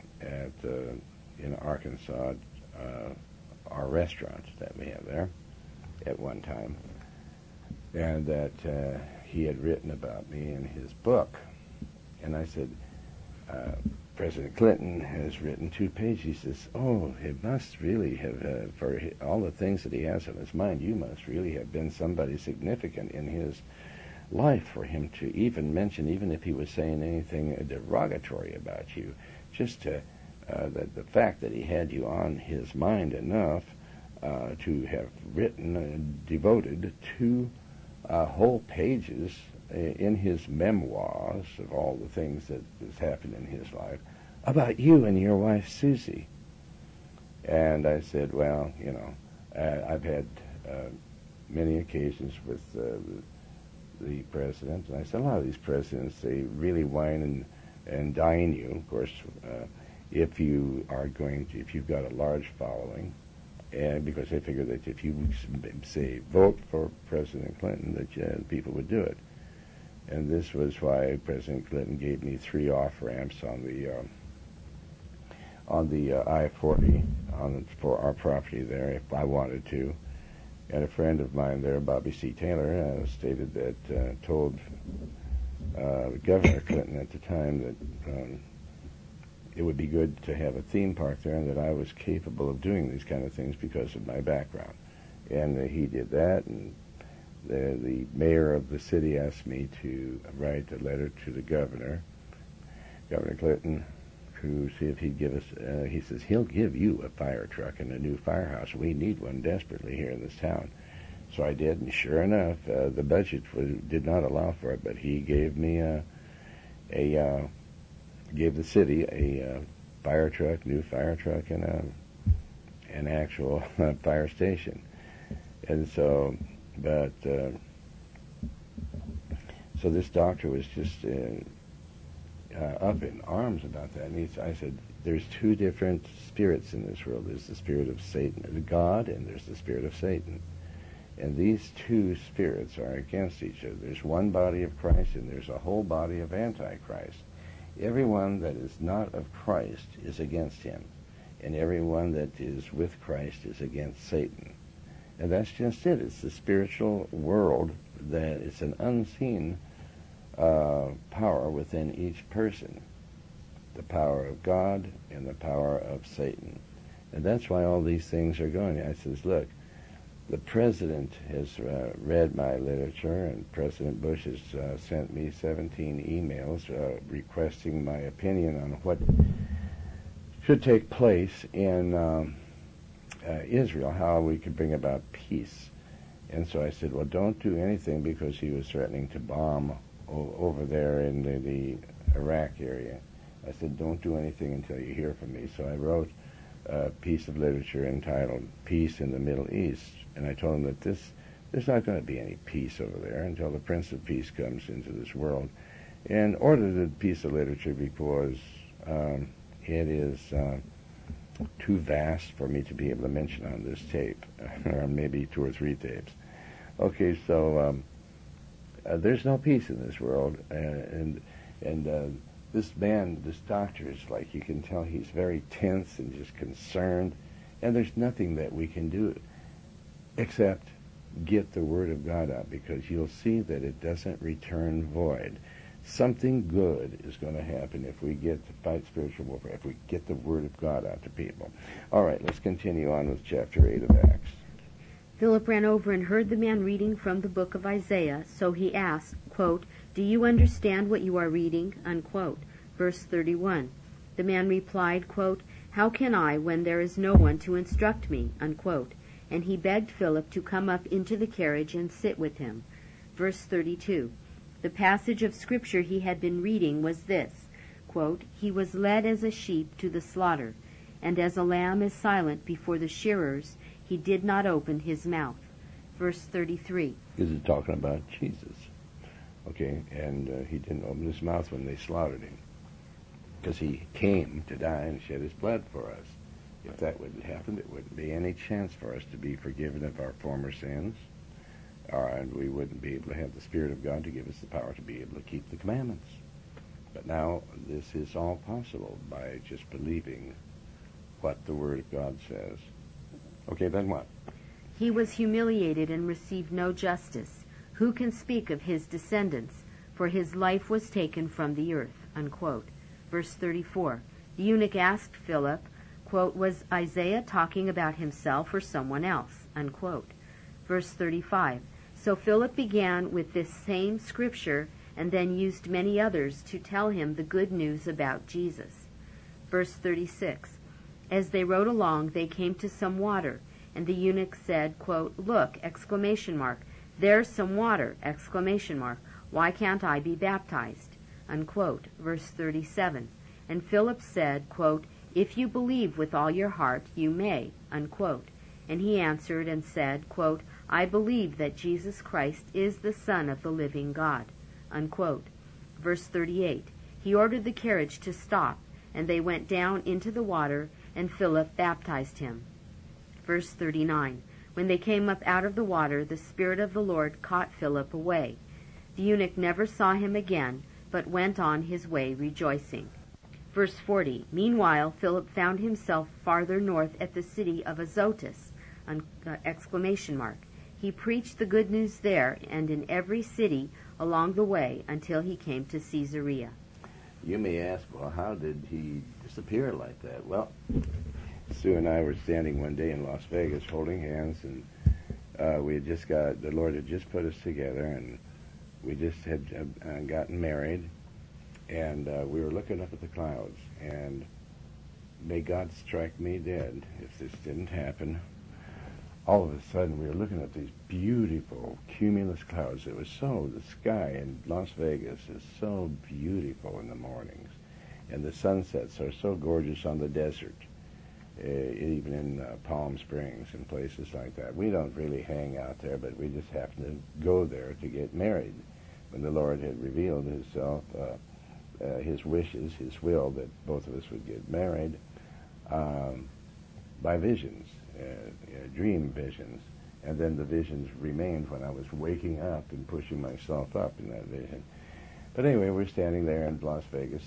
in Arkansas, our restaurant that we have there at one time, and that he had written about me in his book. And I said, President Clinton has written 2 pages. He says, oh, it must really have, for all the things that he has on his mind, you must really have been somebody significant in his life for him to even mention, even if he was saying anything derogatory about you, just to, the fact that he had you on his mind enough to have written and devoted 2 whole pages in his memoirs of all the things that has happened in his life about you and your wife Susie. And I said, well, I've had many occasions with the president, and I said, a lot of these presidents, they really wine and dine you. Of course, if you've got a large following, and because they figure that if you say vote for President Clinton, that people would do it. And this was why President Clinton gave me 3 off-ramps on on the I-40 for our property there if I wanted to. And a friend of mine there, Bobby C. Taylor, stated that, told Governor Clinton at the time that it would be good to have a theme park there and that I was capable of doing these kind of things because of my background. And he did that, and the mayor of the city asked me to write a letter to the governor, Governor Clinton, to see if he'd give us, he says, he'll give you a fire truck and a new firehouse. We need one desperately here in this town. So I did, and sure enough, the budget did not allow for it, but he gave me gave the city a fire truck, new fire truck, and an actual fire station. And so, but, so this doctor was just up in arms about that. And I said, there's two different spirits in this world. There's the spirit of Satan, God, and there's the spirit of Satan. And these two spirits are against each other. There's one body of Christ, and there's a whole body of Antichrist. Everyone that is not of Christ is against him, and everyone that is with Christ is against Satan. And that's just it. It's the spiritual world that it's an unseen power within each person. The power of God and the power of Satan. And that's why all these things are going. I says, look, the president has read my literature, and President Bush has sent me 17 emails requesting my opinion on what should take place in Israel, how we could bring about peace. And so I said, well, don't do anything, because he was threatening to bomb over there in the Iraq area. I said, don't do anything until you hear from me. So I wrote a piece of literature entitled Peace in the Middle East. And I told him that there's not going to be any peace over there until the Prince of Peace comes into this world. And ordered a piece of literature because it is too vast for me to be able to mention on this tape, or maybe 2 or 3 tapes. Okay, so there's no peace in this world, and this man, this doctor, is like, you can tell he's very tense and just concerned, and there's nothing that we can do except get the Word of God out, because you'll see that it doesn't return void. Something good is going to happen if we get to fight spiritual warfare, if we get the Word of God out to people. All right, let's continue on with chapter 8 of Acts. Philip ran over and heard the man reading from the book of Isaiah, so he asked, quote, "Do you understand what you are reading?" Unquote. Verse 31. The man replied, quote, "How can I when there is no one to instruct me?" Unquote. And he begged Philip to come up into the carriage and sit with him. Verse 32. The passage of Scripture he had been reading was this, quote, "He was led as a sheep to the slaughter, and as a lamb is silent before the shearers, he did not open his mouth." Verse 33. This is talking about Jesus. Okay, and he didn't open his mouth when they slaughtered him, because he came to die and shed his blood for us. If that wouldn't happen, there wouldn't be any chance for us to be forgiven of our former sins, and we wouldn't be able to have the Spirit of God to give us the power to be able to keep the commandments. But now this is all possible by just believing what the Word of God says. Okay, then what? He was humiliated and received no justice. Who can speak of his descendants? For his life was taken from the earth. Unquote. Verse 34. The eunuch asked Philip, quote, "Was Isaiah talking about himself or someone else?" Unquote. Verse 35. So Philip began with this same scripture and then used many others to tell him the good news about Jesus. Verse 36. As they rode along, they came to some water, and the eunuch said, quote, "Look, exclamation mark, there's some water, exclamation mark. Why can't I be baptized?" Unquote. Verse 37. And Philip said, quote, "If you believe with all your heart, you may." Unquote. And he answered and said, quote, "I believe that Jesus Christ is the Son of the living God." Unquote. Verse 38. He ordered the carriage to stop, and they went down into the water, and Philip baptized him. Verse 39. When they came up out of the water, the Spirit of the Lord caught Philip away. The eunuch never saw him again, but went on his way rejoicing. Verse 40, Meanwhile, Philip found himself farther north at the city of Azotus, exclamation mark. He preached the good news there and in every city along the way until he came to Caesarea. You may ask, well, how did he disappear like that? Well, Sue and I were standing one day in Las Vegas holding hands, and the Lord had just put us together, and we just had gotten married, and we were looking up at the clouds, and may God strike me dead if this didn't happen. All of a sudden, we were looking at these beautiful cumulus clouds. The sky in Las Vegas is so beautiful in the mornings, and the sunsets are so gorgeous on the desert, even in Palm Springs and places like that. We don't really hang out there, but we just happened to go there to get married when the Lord had revealed himself, his wishes, his will, that both of us would get married by visions. Dream visions, and then the visions remained when I was waking up and pushing myself up in that vision. But anyway, we're standing there in Las Vegas,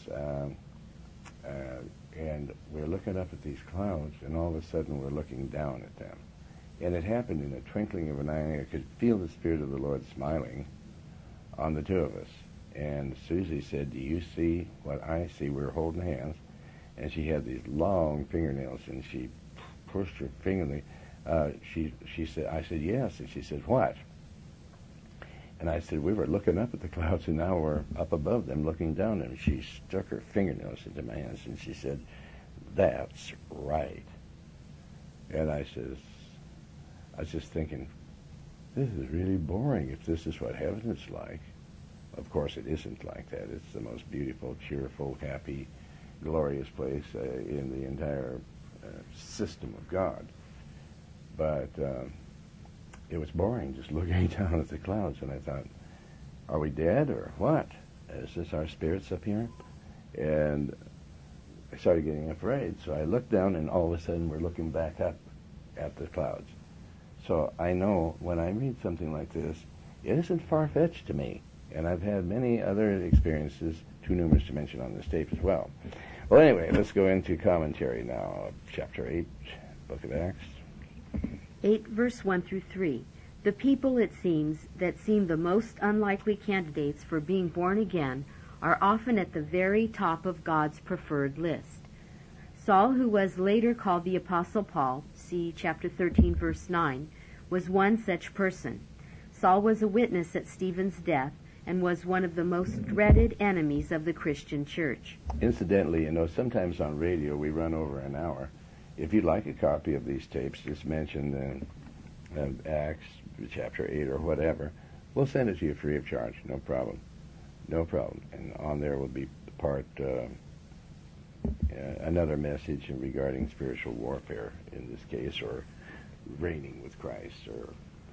and we're looking up at these clouds, and all of a sudden we're looking down at them. And it happened in a twinkling of an eye. I could feel the Spirit of the Lord smiling on the two of us. And Susie said, "Do you see what I see?" We were holding hands, and she had these long fingernails, and she pushed her finger. She said, I said, "Yes." And she said, "What?" And I said, "We were looking up at the clouds, and now we're up above them looking down." And she stuck her fingernails into my hands, and she said, "That's right." And I was just thinking, this is really boring if this is what heaven is like. Of course, it isn't like that. It's the most beautiful, cheerful, happy, glorious place in the entire system of God. But it was boring just looking down at the clouds, and I thought, are we dead or what? Is this our spirits up here? And I started getting afraid, so I looked down, and all of a sudden we're looking back up at the clouds. So I know when I read something like this, it isn't far-fetched to me, and I've had many other experiences, too numerous to mention on this tape as well. Well, anyway, let's go into commentary now. Chapter 8, Book of Acts. 8, verse 1 through 3. The people, it seems, that seem the most unlikely candidates for being born again are often at the very top of God's preferred list. Saul, who was later called the Apostle Paul, see chapter 13, verse 9, was one such person. Saul was a witness at Stephen's death and was one of the most dreaded enemies of the Christian church. Incidentally, sometimes on radio we run over an hour. If you'd like a copy of these tapes, just mention Acts, chapter 8 or whatever. We'll send it to you free of charge, no problem. No problem. And on there will be another message regarding spiritual warfare in this case, or reigning with Christ, or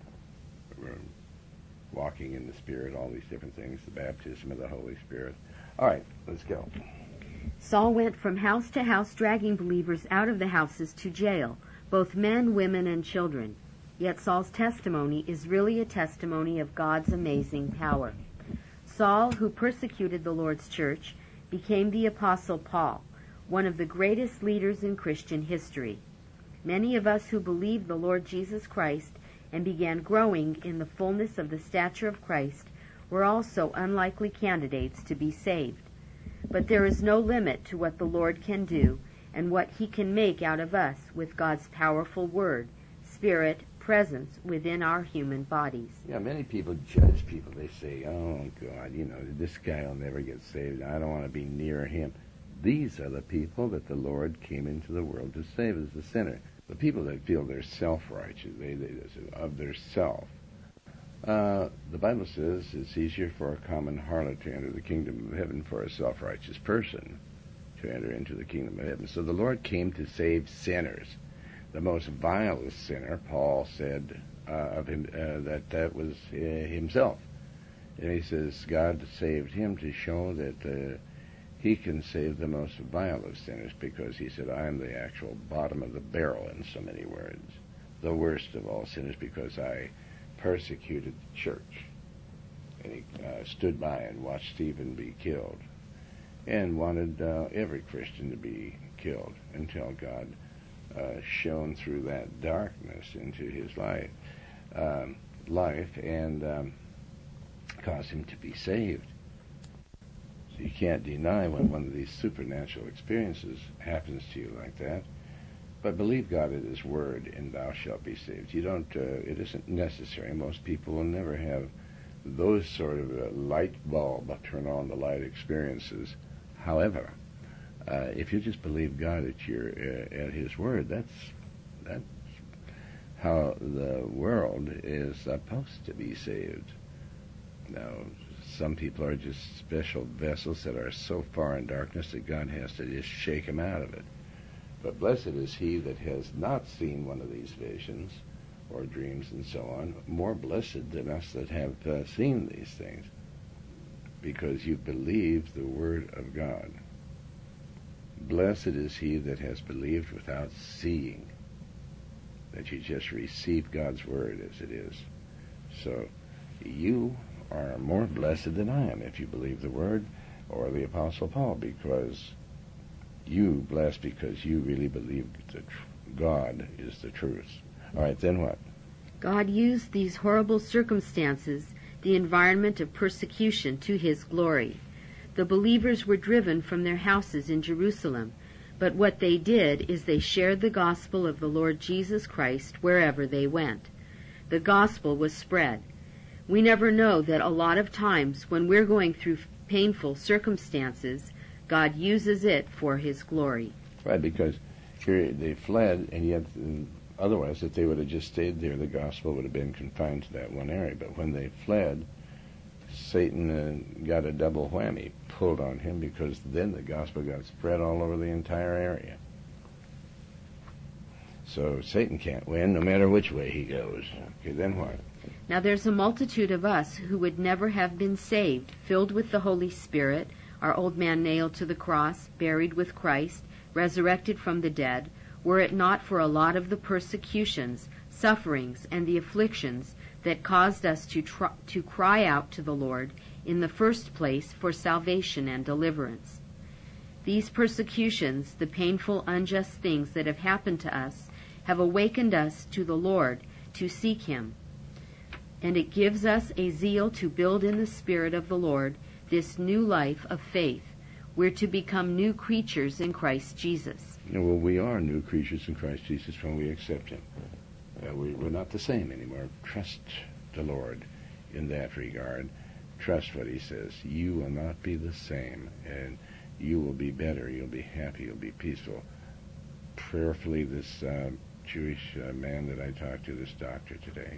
walking in the Spirit, all these different things, the baptism of the Holy Spirit. All right, let's go. Saul went from house to house dragging believers out of the houses to jail, both men, women, and children. Yet Saul's testimony is really a testimony of God's amazing power. Saul, who persecuted the Lord's church, became the Apostle Paul, one of the greatest leaders in Christian history. Many of us who believed the Lord Jesus Christ and began growing in the fullness of the stature of Christ were also unlikely candidates to be saved. But there is no limit to what the Lord can do and what He can make out of us with God's powerful Word, Spirit, presence within our human bodies. Yeah, many people judge people. They say, "Oh, God, this guy will never get saved. I don't want to be near him." These are the people that the Lord came into the world to save as the sinner. The people that feel they're self-righteous, they of their self. The Bible says it's easier for a common harlot to enter the kingdom of heaven for a self-righteous person to enter into the kingdom of heaven. So the Lord came to save sinners. The most vilest sinner, Paul said of him that was himself. And he says God saved him to show that He can save the most vile of sinners, because he said, "I am the actual bottom of the barrel," in so many words, the worst of all sinners, because I persecuted the church. And he stood by and watched Stephen be killed. and wanted every Christian to be killed until God shone through that darkness into his life and caused him to be saved. So you can't deny when one of these supernatural experiences happens to you like that. But believe God at His word, and thou shalt be saved. You don't. It isn't necessary. Most people will never have those sort of light bulb turn on the light experiences. However, if you just believe God at His word, that's how the world is supposed to be saved. Now, some people are just special vessels that are so far in darkness that God has to just shake them out of it. But blessed is he that has not seen one of these visions or dreams and so on, more blessed than us that have seen these things, because you believe the word of God. Blessed is he that has believed without seeing, that you just receive God's word as it is. So you are more blessed than I am if you believe the word, or the Apostle Paul, because you blessed because you really believe that God is the truth. All right, then what? God used these horrible circumstances, the environment of persecution, to His glory. The believers were driven from their houses in Jerusalem, but what they did is they shared the gospel of the Lord Jesus Christ wherever they went. The gospel was spread. We never know that a lot of times when we're going through painful circumstances, God uses it for His glory. Right, because here they fled, and yet otherwise, if they would have just stayed there, the gospel would have been confined to that one area. But when they fled, Satan got a double whammy pulled on him, because then the gospel got spread all over the entire area. So Satan can't win no matter which way he goes. Okay, then what? Now there's a multitude of us who would never have been saved, filled with the Holy Spirit, our old man nailed to the cross, buried with Christ, resurrected from the dead, were it not for a lot of the persecutions, sufferings, and the afflictions that caused us to cry out to the Lord in the first place for salvation and deliverance. These persecutions, the painful, unjust things that have happened to us, have awakened us to the Lord to seek Him. And it gives us a zeal to build in the Spirit of the Lord this new life of faith. We're to become new creatures in Christ Jesus. Well, we are new creatures in Christ Jesus when we accept Him. We're not the same anymore. Trust the Lord in that regard. Trust what He says. You will not be the same, and you will be better. You'll be happy. You'll be peaceful. Prayerfully, this Jewish man that I talked to, this doctor today,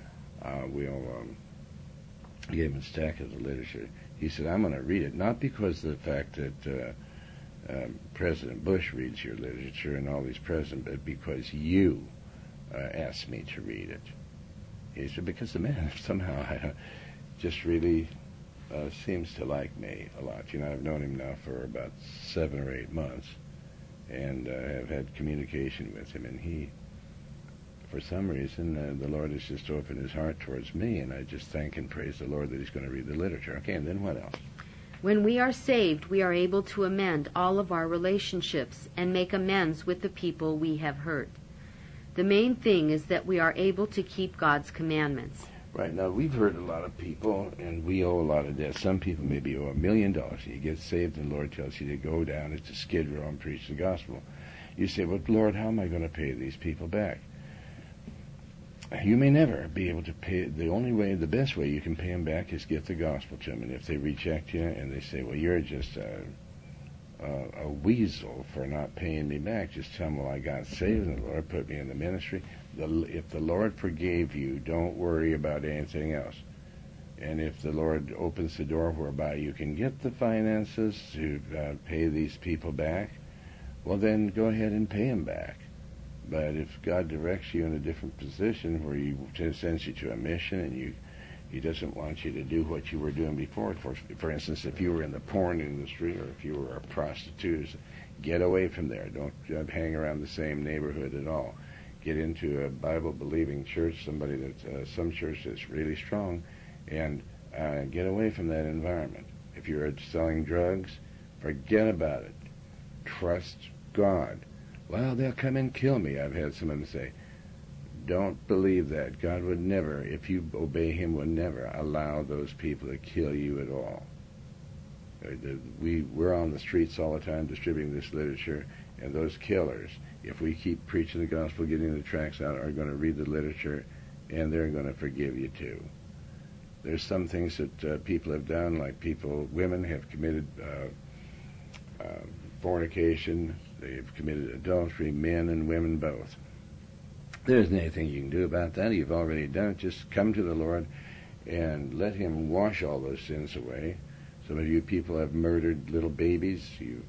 gave him a stack of the literature. He said, I'm going to read it, not because of the fact that President Bush reads your literature and all these presidents, but because you asked me to read it. He said, because the man somehow just really seems to like me a lot. You know, I've known him now for about 7 or 8 months, and have had communication with him, and he, for some reason, the Lord has just opened his heart towards me, and I just thank and praise the Lord that he's going to read the literature. Okay, and then what else? When we are saved, we are able to amend all of our relationships and make amends with the people we have hurt. The main thing is that we are able to keep God's commandments. Right, now we've hurt a lot of people, and we owe a lot of debt. Some people maybe owe $1 million. You get saved, and the Lord tells you to go down to Skid Row and preach the gospel. You say, well, Lord, how am I going to pay these people back? You may never be able to pay. The only way, the best way you can pay them back is get the gospel to them. And if they reject you and they say, well, you're just a weasel for not paying me back, just tell them, well, I got saved and the Lord put me in the ministry. If the Lord forgave you, don't worry about anything else. And if the Lord opens the door whereby you can get the finances to pay these people back, well, then go ahead and pay them back. But if God directs you in a different position where He sends you to a mission and He doesn't want you to do what you were doing before, for instance, if you were in the porn industry or if you were a prostitute, get away from there. Don't hang around the same neighborhood at all. Get into a Bible-believing church, some church that's really strong, and get away from that environment. If you're selling drugs, Forget about it. Trust God. Well, they'll come and kill me. I've had someone say, don't believe that. God would never, if you obey Him, would never allow those people to kill you at all. We're on the streets all the time distributing this literature, and those killers, if we keep preaching the gospel, getting the tracts out, are going to read the literature, and they're going to forgive you too. There's some things that people have done, like women have committed fornication, they've committed adultery, men and women both. There isn't anything you can do about that. You've already done it. Just come to the Lord and let Him wash all those sins away. Some of you people have murdered little babies. You've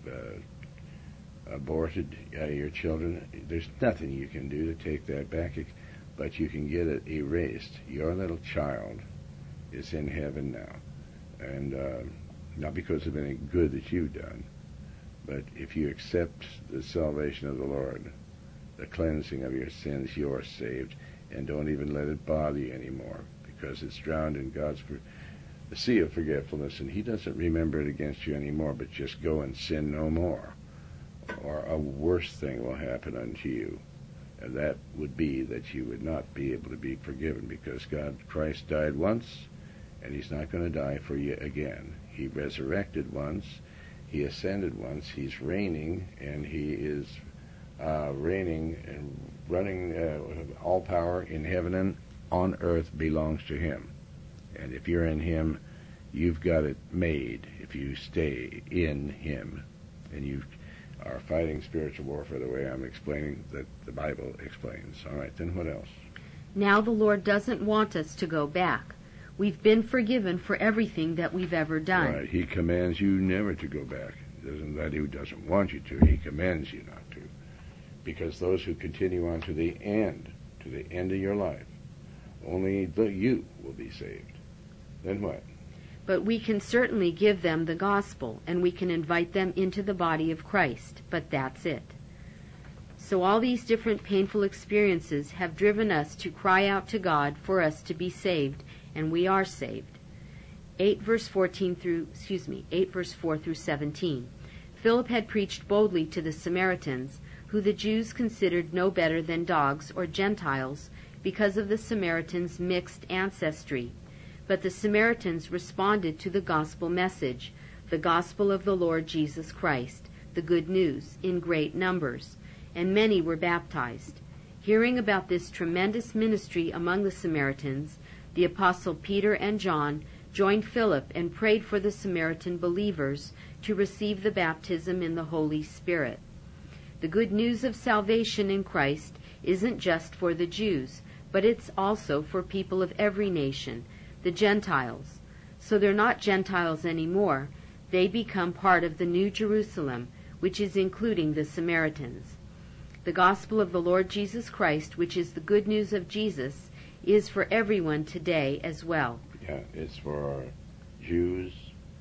aborted your children. There's nothing you can do to take that back, but you can get it erased. Your little child is in heaven now, and not because of any good that you've done, but if you accept the salvation of the Lord, the cleansing of your sins, you're saved, and don't even let it bother you anymore, because it's drowned in God's the sea of forgetfulness, and He doesn't remember it against you anymore. But just go and sin no more, or a worse thing will happen unto you, and that would be that you would not be able to be forgiven, because Christ died once, and He's not going to die for you again. He resurrected once, He ascended once, He's reigning, and He is reigning and running. All power in heaven and on earth belongs to Him. And if you're in Him, you've got it made if you stay in Him. And you are fighting spiritual warfare the way I'm explaining, that the Bible explains. All right, then what else? Now the Lord doesn't want us to go back. We've been forgiven for everything that we've ever done. Right, He commands you never to go back. It isn't that He doesn't want you to, He commands you not to. Because those who continue on to the end of your life, only you will be saved. Then what? But we can certainly give them the gospel, and we can invite them into the body of Christ, but that's it. So all these different painful experiences have driven us to cry out to God for us to be saved, and we are saved. 8 verse 4 through 17. Philip had preached boldly to the Samaritans, who the Jews considered no better than dogs or Gentiles because of the Samaritans' mixed ancestry. But the Samaritans responded to the gospel message, the gospel of the Lord Jesus Christ, the good news, in great numbers, and many were baptized. Hearing about this tremendous ministry among the Samaritans, the Apostle Peter and John joined Philip and prayed for the Samaritan believers to receive the baptism in the Holy Spirit. The good news of salvation in Christ isn't just for the Jews, but it's also for people of every nation, the Gentiles. So they're not Gentiles anymore. They become part of the New Jerusalem, which is including the Samaritans. The gospel of the Lord Jesus Christ, which is the good news of Jesus, is for everyone today as well. Yeah, it's for Jews,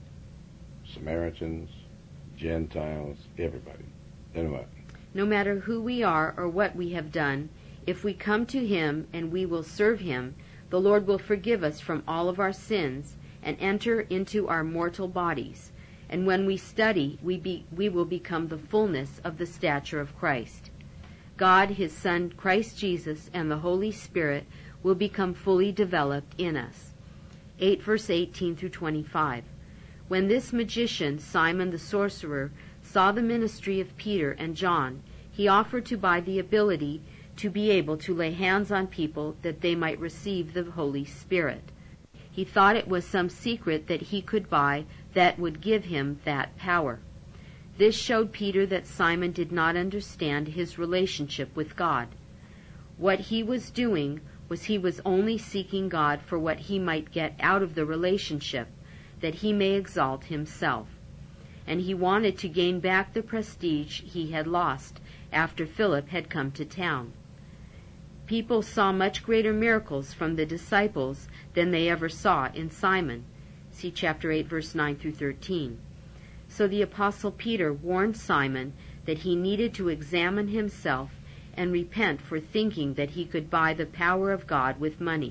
Samaritans, Gentiles, everybody. Then what? No matter who we are or what we have done, if we come to Him and we will serve Him, the Lord will forgive us from all of our sins and enter into our mortal bodies. And when we study, we will become the fullness of the stature of Christ. God, His Son, Christ Jesus, and the Holy Spirit will become fully developed in us. 8 verse 18 through 25. When this magician, Simon the sorcerer, saw the ministry of Peter and John, he offered to buy the ability to be able to lay hands on people that they might receive the Holy Spirit. He thought it was some secret that he could buy that would give him that power. This showed Peter that Simon did not understand his relationship with God. What he was doing was he was only seeking God for what he might get out of the relationship, that he may exalt himself. And he wanted to gain back the prestige he had lost after Philip had come to town. People saw much greater miracles from the disciples than they ever saw in Simon. See chapter 8, verse 9 through 13. So the Apostle Peter warned Simon that he needed to examine himself and repent for thinking that he could buy the power of God with money.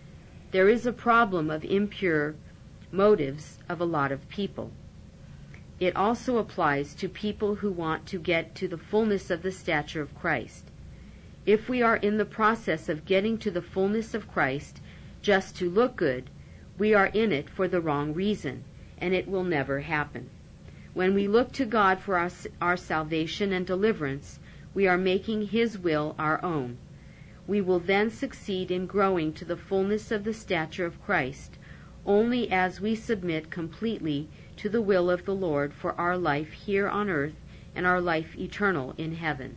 There is a problem of impure motives of a lot of people. It also applies to people who want to get to the fullness of the stature of Christ. If we are in the process of getting to the fullness of Christ just to look good, we are in it for the wrong reason, and it will never happen. When we look to God for our salvation and deliverance, we are making His will our own. We will then succeed in growing to the fullness of the stature of Christ, only as we submit completely to the will of the Lord for our life here on earth and our life eternal in heaven.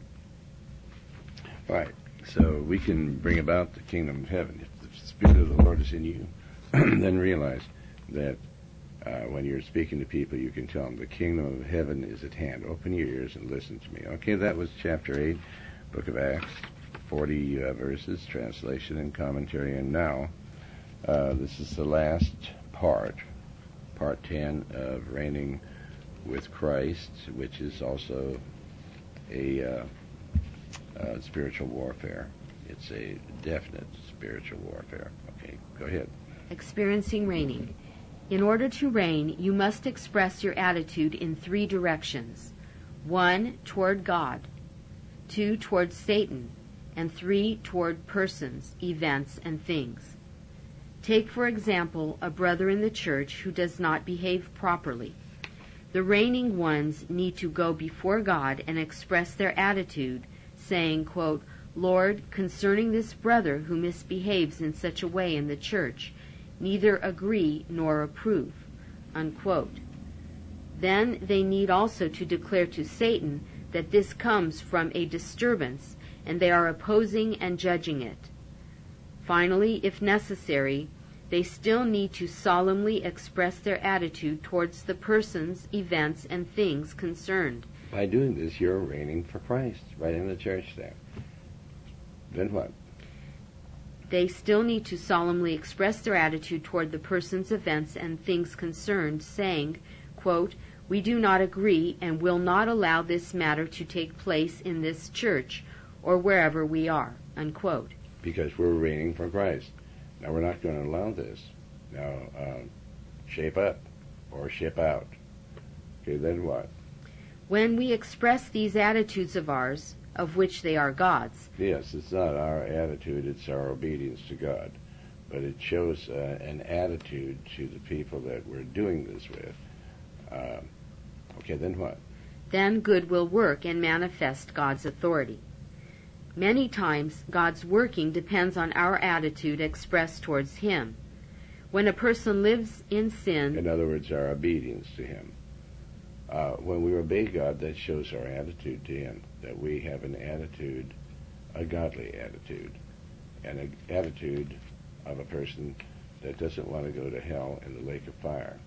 Right. So we can bring about the kingdom of heaven. If the Spirit of the Lord is in you, then realize that when you're speaking to people, you can tell them the kingdom of heaven is at hand. Open your ears and listen to me. Okay, that was chapter 8, book of Acts, 40 verses, translation and commentary. And now, this is the last part 10 of Reigning with Christ, which is also a spiritual warfare. It's a definite spiritual warfare. Okay, go ahead. Experiencing reigning. In order to reign, you must express your attitude in 3 directions. 1, toward God. 2, toward Satan. And 3, toward persons, events, and things. Take, for example, a brother in the church who does not behave properly. The reigning ones need to go before God and express their attitude, saying, quote, Lord, concerning this brother who misbehaves in such a way in the church, neither agree nor approve, unquote. Then they need also to declare to Satan that this comes from a disturbance, and they are opposing and judging it. Finally, if necessary, they still need to solemnly express their attitude towards the persons, events, and things concerned. By doing this, you're reigning for Christ, right in the church there. Then what? They still need to solemnly express their attitude toward the persons, events, and things concerned, saying, quote, we do not agree and will not allow this matter to take place in this church or wherever we are, unquote. Because we're reigning for Christ. Now, we're not going to allow this. Now, shape up or ship out. Okay, then what? When we express these attitudes of ours, of which they are God's. Yes, it's not our attitude, it's our obedience to God. But it shows an attitude to the people that we're doing this with. Okay, then what? Then good will work and manifest God's authority. Many times, God's working depends on our attitude expressed towards Him. When a person lives in sin... In other words, our obedience to Him. When we obey God, that shows our attitude to Him, that we have an attitude, a godly attitude, and an attitude of a person that doesn't want to go to hell in the lake of fire,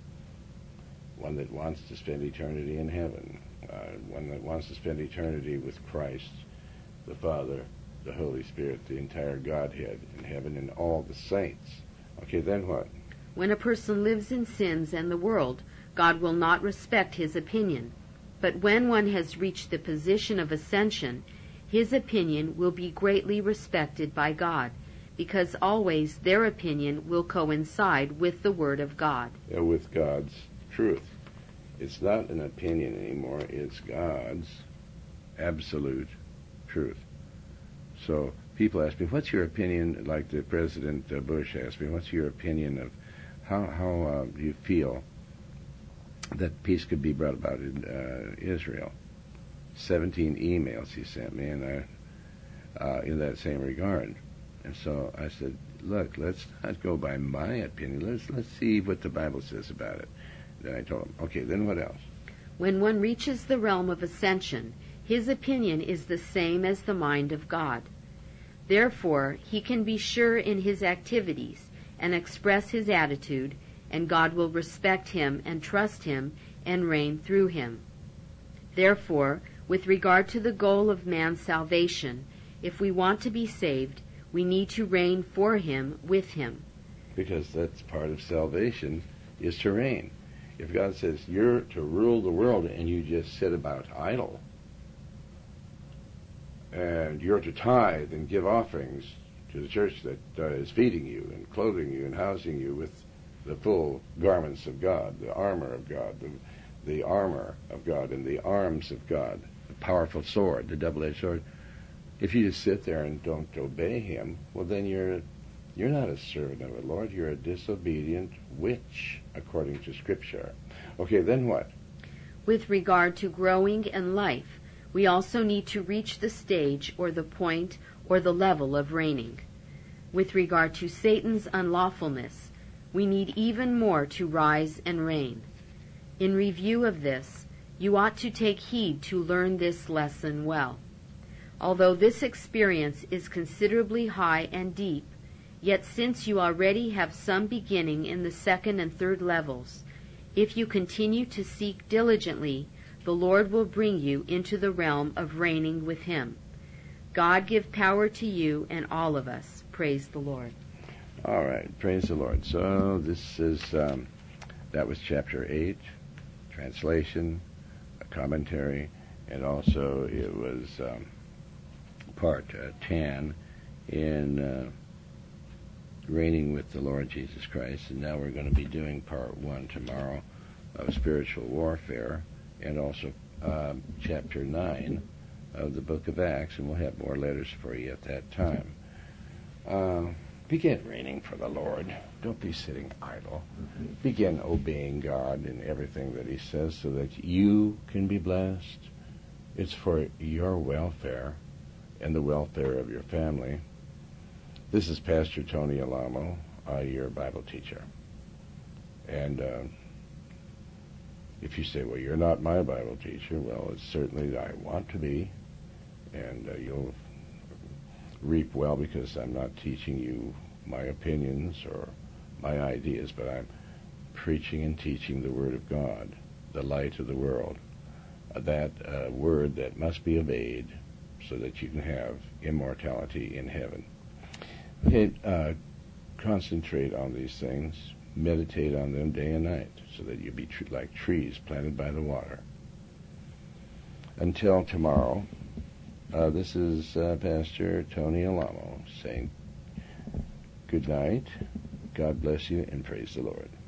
one that wants to spend eternity in heaven, one that wants to spend eternity with Christ, the Father, the Holy Spirit, the entire Godhead in heaven, and all the saints. Okay, then what? When a person lives in sins and the world, God will not respect his opinion. But when one has reached the position of ascension, his opinion will be greatly respected by God, because always their opinion will coincide with the Word of God. With God's truth. It's not an opinion anymore, it's God's absolute truth. So people ask me, what's your opinion, like the President Bush asked me, what's your opinion of how do you feel that peace could be brought about in Israel? 17 emails he sent me, and in that same regard. And so I said, look, let's not go by my opinion. Let's see what the Bible says about it. Then I told him, okay, then what else? When one reaches the realm of ascension, his opinion is the same as the mind of God. Therefore, he can be sure in his activities and express his attitude, and God will respect him and trust him and reign through him. Therefore, with regard to the goal of man's salvation, if we want to be saved, we need to reign for him with him. Because that's part of salvation, is to reign. If God says you're to rule the world and you just sit about idle, and you're to tithe and give offerings to the church that is feeding you and clothing you and housing you with the full garments of God, the armor of God, the armor of God and the arms of God, the powerful sword, the double-edged sword, if you just sit there and don't obey him, well, then you're not a servant of the Lord. You're a disobedient witch, according to Scripture. Okay, then what? With regard to growing in life, we also need to reach the stage or the point or the level of reigning. With regard to Satan's unlawfulness, we need even more to rise and reign. In review of this, you ought to take heed to learn this lesson well. Although this experience is considerably high and deep, yet since you already have some beginning in the second and third levels, if you continue to seek diligently, the Lord will bring you into the realm of reigning with him. God give power to you and all of us. Praise the Lord. All right, praise the Lord. So this is, that was chapter 8, translation, a commentary, and also it was part 10 in reigning with the Lord Jesus Christ. And now we're going to be doing part 1 tomorrow of spiritual warfare, and also chapter 9 of the book of Acts, and we'll have more letters for you at that time. Begin reigning for the Lord. Don't be sitting idle. Begin obeying God in everything that he says so that you can be blessed. It's for your welfare and the welfare of your family. This is Pastor Tony Alamo, your Bible teacher. And if you say, well, you're not my Bible teacher, well, it's certainly I want to be, and you'll reap well, because I'm not teaching you my opinions or my ideas, but I'm preaching and teaching the Word of God, the light of the world, that word that must be obeyed so that you can have immortality in heaven. Okay, concentrate on these things, meditate on them day and night, so that you be like trees planted by the water. Until tomorrow, this is Pastor Tony Alamo saying good night, God bless you, and praise the Lord.